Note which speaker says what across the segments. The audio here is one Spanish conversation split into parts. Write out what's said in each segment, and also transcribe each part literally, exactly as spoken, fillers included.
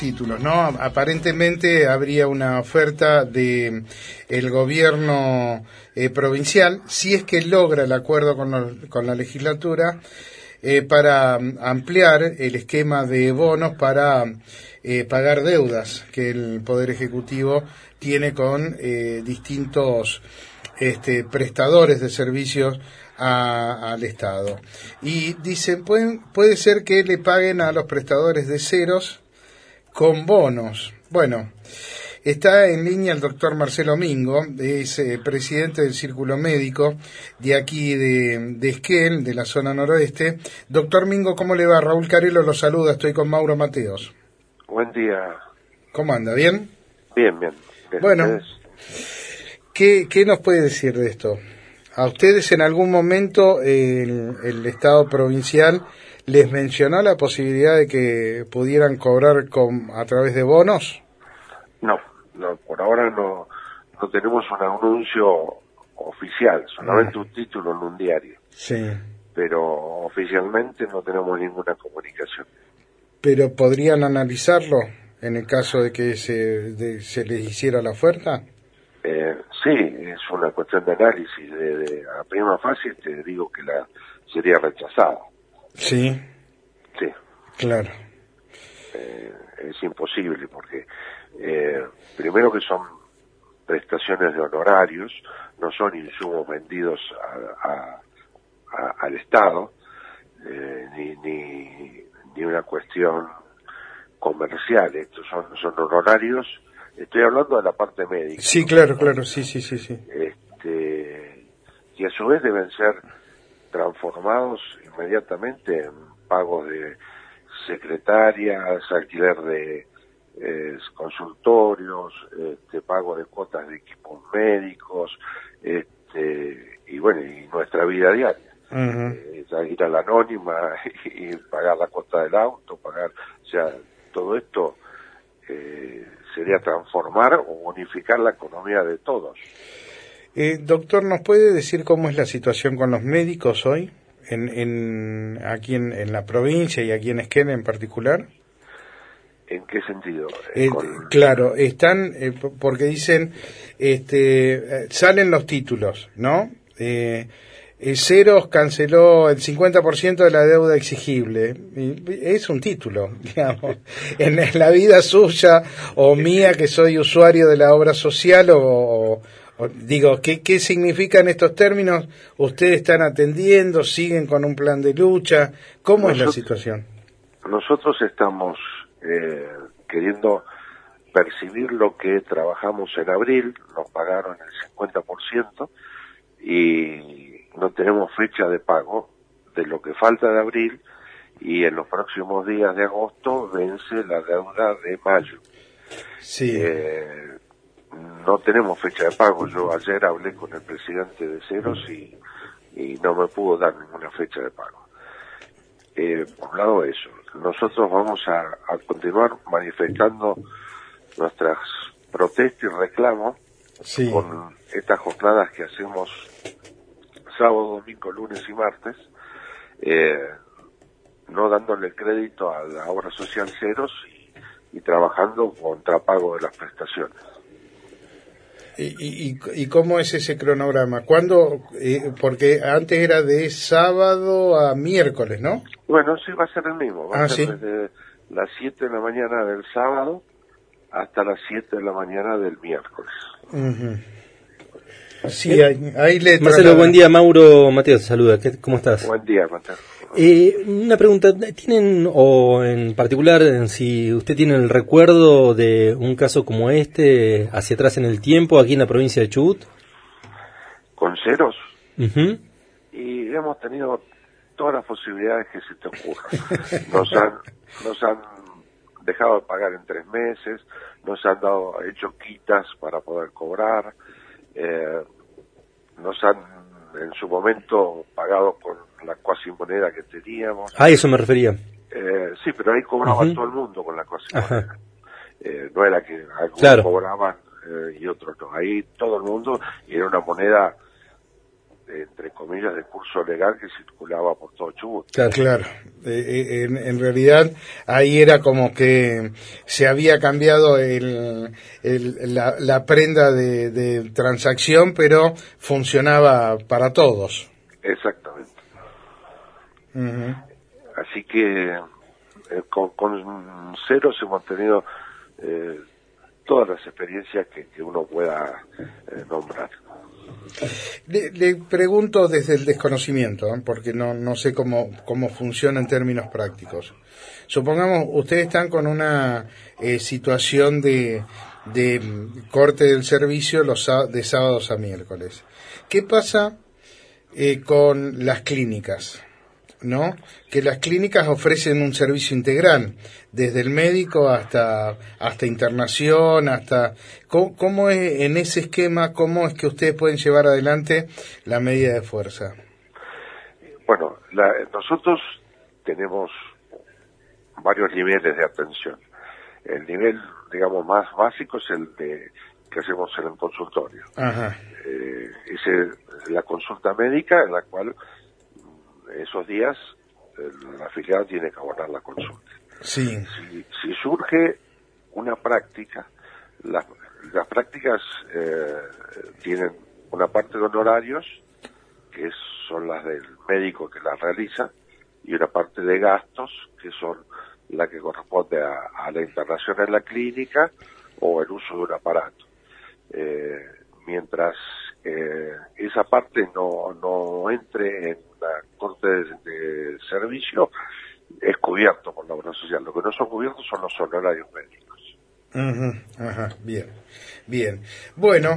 Speaker 1: títulos, ¿no? Aparentemente habría una oferta de el gobierno eh, provincial, si es que logra el acuerdo con, los, con la legislatura, eh, para ampliar el esquema de bonos para eh, pagar deudas que el Poder Ejecutivo tiene con eh, distintos este, prestadores de servicios A, al Estado. Y dicen, pueden, puede ser que le paguen a los prestadores de ceros con bonos. Bueno, está en línea el doctor Marcelo Mingo, es eh, presidente del Círculo Médico de aquí de, de Esquel, de la zona noroeste. Doctor Mingo, ¿cómo le va? Raúl Carelo lo saluda, estoy con Mauro Mateos.
Speaker 2: Buen día.
Speaker 1: ¿Cómo anda? ¿Bien?
Speaker 2: Bien, bien. bien.
Speaker 1: Bueno, ¿qué, ¿qué nos puede decir de esto? ¿A ustedes en algún momento el, el Estado provincial les mencionó la posibilidad de que pudieran cobrar con, a través de bonos?
Speaker 2: No, no, por ahora no, no tenemos un anuncio oficial, solamente mm. un título en un diario.
Speaker 1: Sí.
Speaker 2: Pero oficialmente no tenemos ninguna comunicación.
Speaker 1: ¿Pero podrían analizarlo en el caso de que se, de, se les hiciera la oferta?
Speaker 2: Eh, sí, es una cuestión de análisis. De, de, a prima fase te digo que la sería rechazada.
Speaker 1: Sí.
Speaker 2: Sí.
Speaker 1: Claro.
Speaker 2: Eh, es imposible porque, eh, primero que son prestaciones de honorarios, no son insumos vendidos a, a, a, al Estado, eh, ni, ni, ni una cuestión comercial. Estos son, son honorarios. Estoy hablando de la parte médica.
Speaker 1: Sí,
Speaker 2: ¿no?
Speaker 1: claro, claro, sí, sí, sí, sí.
Speaker 2: Este, y a su vez deben ser transformados inmediatamente en pagos de secretarias, alquiler de eh, consultorios, este, pago de cuotas de equipos médicos, este, y bueno, y nuestra vida diaria. Uh-huh. Eh, ir a la anónima y, y pagar la cuota del auto, pagar, o sea, todo esto eh, sería transformar o bonificar la economía de todos.
Speaker 1: Eh, doctor, ¿nos puede decir cómo es la situación con los médicos hoy, en, en aquí en, en la provincia y aquí en Esquel en particular?
Speaker 2: ¿En qué sentido?
Speaker 1: Eh,
Speaker 2: con...
Speaker 1: Claro, están, eh, porque dicen, este, salen los títulos, ¿no? Eh, eh, Ceros canceló el cincuenta por ciento de la deuda exigible. Es un título, digamos. En, en la vida suya o mía, que soy usuario de la obra social, o, o, o digo, ¿qué, ¿qué significan estos términos? ¿Ustedes están atendiendo? ¿Siguen con un plan de lucha? ¿Cómo nosotros, es la situación?
Speaker 2: Nosotros estamos eh, queriendo percibir lo que trabajamos en abril, nos pagaron el cincuenta por ciento y no tenemos fecha de pago de lo que falta de abril, y en los próximos días de agosto vence la deuda de mayo.
Speaker 1: Sí.
Speaker 2: Eh, no tenemos fecha de pago. Yo ayer hablé con el presidente de Ceros y, y no me pudo dar ninguna fecha de pago. Eh, por un lado eso, nosotros vamos a, a continuar manifestando nuestras protestas y reclamos
Speaker 1: sí.
Speaker 2: con estas jornadas que hacemos sábado, domingo, lunes y martes, eh, no dándole crédito a la obra social Ceros y, y trabajando contra pago de las prestaciones.
Speaker 1: ¿Y, y, y cómo es ese cronograma? ¿Cuándo? Eh, porque antes era de sábado a miércoles, ¿no?
Speaker 2: Bueno, sí, va a ser el mismo. Va
Speaker 1: ah,
Speaker 2: a ser
Speaker 1: ¿sí?
Speaker 2: desde las siete de la mañana del sábado hasta las siete de la mañana del miércoles.
Speaker 1: Uh-huh. Sí, ahí, ahí le
Speaker 3: Marcelo, trasladar. Buen día. Mauro Mateo te saluda. ¿Cómo estás?
Speaker 2: Buen día, Mateo.
Speaker 3: Eh, una pregunta, ¿tienen, o en particular, si usted tiene el recuerdo de un caso como este hacia atrás en el tiempo, aquí en la provincia de Chubut?
Speaker 2: ¿Con Ceros?
Speaker 3: Uh-huh.
Speaker 2: Y hemos tenido todas las posibilidades que se te ocurran. Nos han, nos han dejado de pagar en tres meses, nos han dado, hecho quitas para poder cobrar, eh, nos han en su momento pagado con la cuasimoneda que teníamos.
Speaker 3: Ah, eso me refería.
Speaker 2: Eh, sí, pero ahí cobraba uh-huh. todo el mundo con la cuasimoneda. Eh, no era que algunos
Speaker 3: claro.
Speaker 2: cobraban eh, y otros no. Ahí todo el mundo, y era una moneda entre comillas, de curso legal que circulaba por todo Chubut.
Speaker 1: Claro, claro. Eh, en, en realidad ahí era como que se había cambiado el, el, la, la prenda de, de transacción, pero funcionaba para todos.
Speaker 2: Exactamente.
Speaker 1: Uh-huh.
Speaker 2: Así que eh, con, con Ceros hemos tenido eh, todas las experiencias que, que uno pueda eh, nombrar.
Speaker 1: Le, le pregunto desde el desconocimiento, ¿eh? Porque no, no sé cómo, cómo funciona en términos prácticos. Supongamos, ustedes están con una eh, situación de, de corte del servicio los de sábados a miércoles. ¿Qué pasa eh, con las clínicas? ¿No? Que las clínicas ofrecen un servicio integral, desde el médico hasta hasta internación, hasta ¿cómo, cómo es en ese esquema, cómo es que ustedes pueden llevar adelante la medida de fuerza?
Speaker 2: Bueno, la, nosotros tenemos varios niveles de atención. El nivel, digamos, más básico es el de que hacemos en el consultorio.
Speaker 1: Ajá.
Speaker 2: Eh, es la consulta médica en la cual esos días el afiliado tiene que abordar la consulta.
Speaker 1: Sí.
Speaker 2: Si, si surge una práctica, las, las prácticas eh, tienen una parte de honorarios, que es, son las del médico que las realiza, y una parte de gastos, que son la que corresponde a, a la internación en la clínica o el uso de un aparato. Eh, mientras eh, esa parte no, no entre en la corte de, de servicio, es cubierto por la obra social. Lo que no son cubiertos son los honorarios médicos.
Speaker 1: Uh-huh. Ajá, bien, bien. Bueno,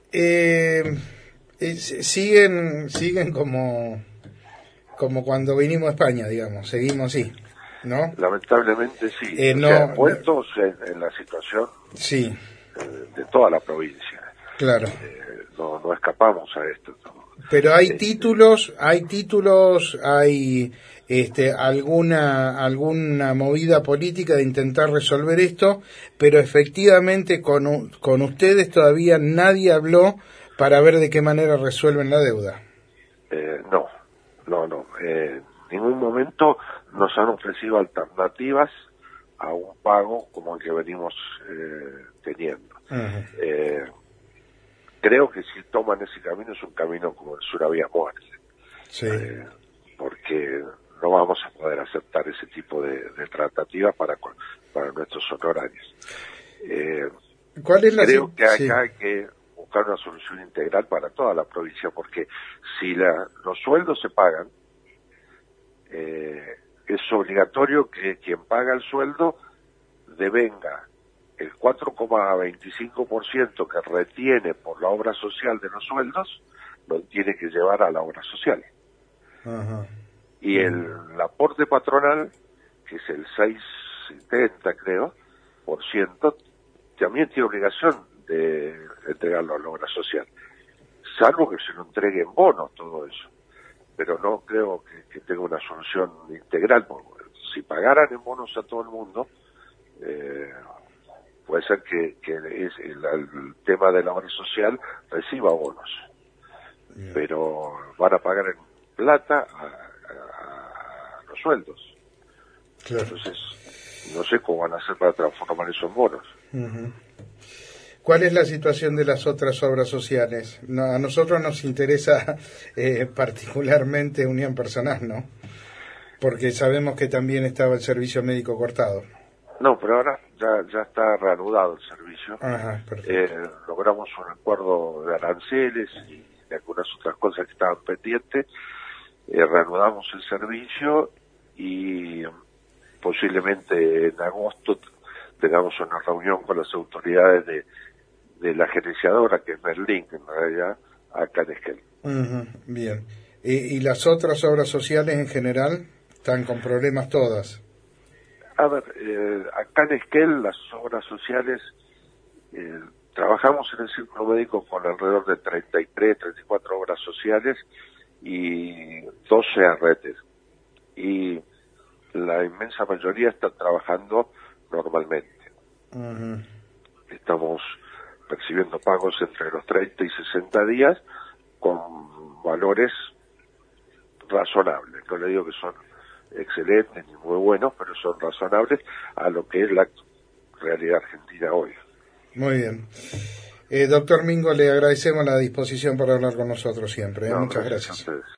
Speaker 1: eh, eh, siguen siguen como como cuando vinimos a España, digamos, seguimos así, ¿no?
Speaker 2: Lamentablemente sí.
Speaker 1: Eh, no,
Speaker 2: o sea, puestos en, en la situación
Speaker 1: sí.
Speaker 2: eh, de toda la provincia.
Speaker 1: Claro.
Speaker 2: Eh, no, no escapamos a esto. No.
Speaker 1: Pero hay
Speaker 2: Este,
Speaker 1: títulos, hay títulos, hay este alguna alguna movida política de intentar resolver esto, pero efectivamente con con ustedes todavía nadie habló para ver de qué manera resuelven la deuda.
Speaker 2: Eh, no, no, no. Eh, en ningún momento nos han ofrecido alternativas a un pago como el que venimos eh, teniendo. Uh-huh. Eh, creo que si toman ese camino es un camino como el sur había muerte.
Speaker 1: Sí.
Speaker 2: Eh, porque no vamos a poder aceptar ese tipo de, de tratativas para para nuestros honorarios. Eh,
Speaker 1: ¿Cuál es la
Speaker 2: creo que acá
Speaker 1: sí.
Speaker 2: hay que buscar una solución integral para toda la provincia, porque si la, los sueldos se pagan, eh, es obligatorio que quien paga el sueldo devenga el cuatro coma veinticinco por ciento que retiene por la obra social de los sueldos, lo tiene que llevar a la obra social.
Speaker 1: Ajá.
Speaker 2: Y el, el aporte patronal, que es el seis coma setenta creo, por ciento, también tiene obligación de entregarlo a la obra social, salvo que se lo entregue en bonos todo eso. Pero no creo que, que tenga una solución integral, porque si pagaran en bonos a todo el mundo, eh, puede ser que, que es el, el tema de la obra social reciba bonos, yeah. Pero van a pagar en plata a, a, a los sueldos. Claro. Entonces, no sé cómo van a hacer para transformar eso en bonos.
Speaker 1: Uh-huh. ¿Cuál es la situación de las otras obras sociales? No, a nosotros nos interesa eh, particularmente Unión Personal, ¿no? Porque sabemos que también estaba el servicio médico cortado.
Speaker 2: No, pero ahora ya, ya está reanudado el servicio.
Speaker 1: Ajá, perfecto.
Speaker 2: Eh, logramos un acuerdo de aranceles y de algunas otras cosas que estaban pendientes. Eh, reanudamos el servicio y posiblemente en agosto tengamos una reunión con las autoridades de, de la gerenciadora, que es Merlín, en realidad, acá en Esquel.
Speaker 1: Uh-huh, bien. ¿Y, ¿Y las otras obras sociales en general están con problemas todas?
Speaker 2: A ver, eh, acá en Esquel las obras sociales, eh, trabajamos en el círculo médico con alrededor de treinta y tres, treinta y cuatro obras sociales y doce arretes. Y la inmensa mayoría están trabajando normalmente.
Speaker 1: Uh-huh.
Speaker 2: Estamos percibiendo pagos entre los treinta y sesenta días con valores razonables. No le digo que son excelentes ni muy buenos, pero son razonables a lo que es la realidad argentina hoy.
Speaker 1: Muy bien. Eh, doctor Mingo, le agradecemos la disposición para hablar con nosotros siempre. ¿eh?
Speaker 2: No,
Speaker 1: Muchas
Speaker 2: gracias.
Speaker 1: gracias.
Speaker 2: A ustedes.